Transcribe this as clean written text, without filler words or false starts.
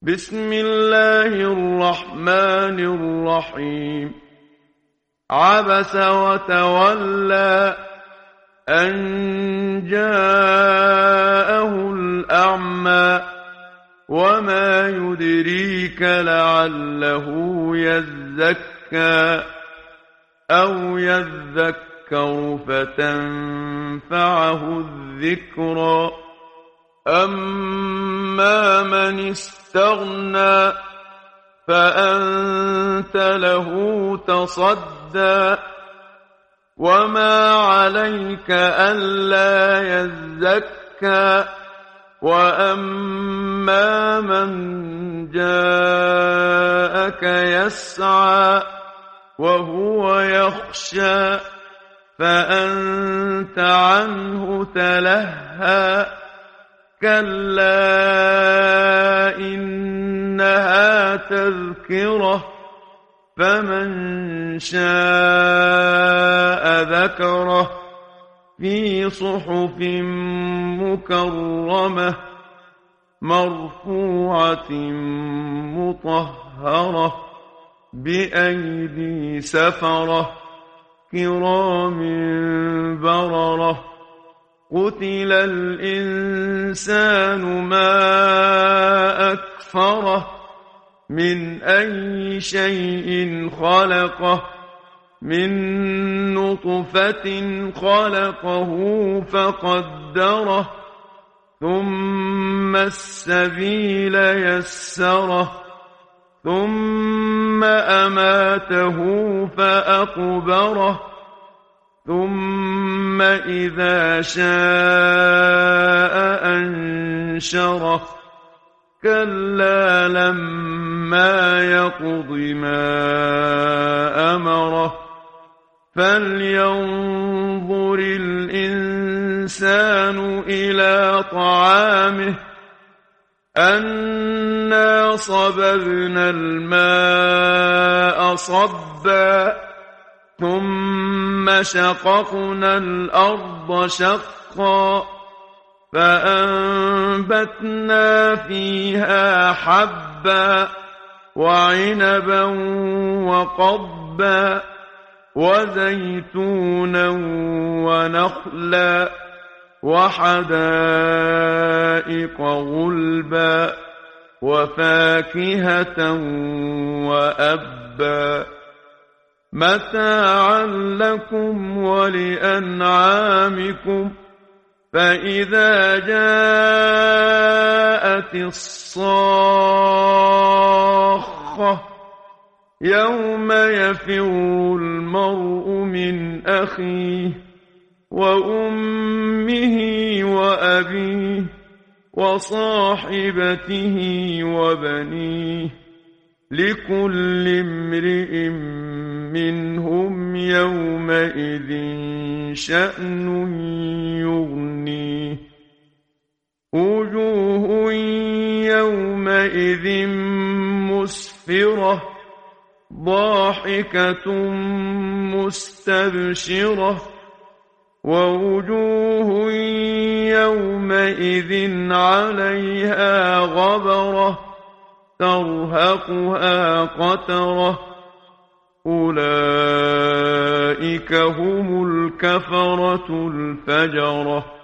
بسم الله الرحمن الرحيم. عبس وتولى أن جاءه الأعمى وما يدريك لعله يزكى أو يذكر فتنفعه الذكرى. أما من استغنى فأنت له تصدى وما عليك ألا يزكى. وأما من جاءك يسعى وهو يخشى فأنت عنه تلهى. كلا إنها تذكرة فمن شاء ذكره في صحف مكرمة مرفوعة مطهرة بأيدي سفرة كرام بررة. قتل الإنسان ما أكفره من أي شيء خلقه من نطفة خلقه فقدره ثم السبيل يسره ثم أماته فأقبره ثم إذا شاء أنشره. كلا لما يقض ما أمره. فلينظر الإنسان إلى طعامه أنا صببنا الماء صبا ثم شققنا الأرض شقا فأنبتنا فيها حبا وعنبا وقضبا وزيتونا ونخلا وحدائق غلبا وفاكهة وأبا متاعا لكم ولأنعامكم. فإذا جاءت الصاخة يوم يفر المرء من أخيه وأمه وأبيه وصاحبته وبنيه لكل امرئ منهم يومئذ شأن يغنيه. وجوه يومئذ مسفرة ضاحكة مستبشرة ووجوه يومئذ عليها غبرة ترهقها قترة. أولئك هم الكفرة الفجرة.